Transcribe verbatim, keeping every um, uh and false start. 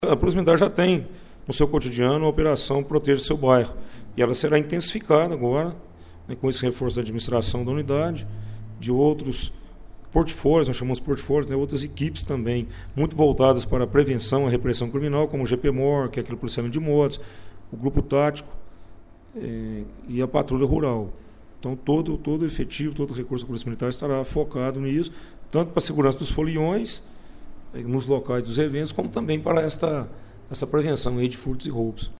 A Polícia Militar já tem no seu cotidiano a operação Proteja Seu Bairro, e ela será intensificada agora, né, com esse reforço da administração da unidade, de outros portfólios, nós chamamos de portfólios, né, outras equipes também muito voltadas para a prevenção e repressão criminal, como o G P M O R, que é aquele policiamento de motos, o grupo tático eh, e a patrulha rural. Então todo todo efetivo, todo recurso da Polícia Militar estará focado nisso, tanto para a segurança dos foliões, nos locais dos eventos, como também para esta, essa prevenção aí de furtos e roubos.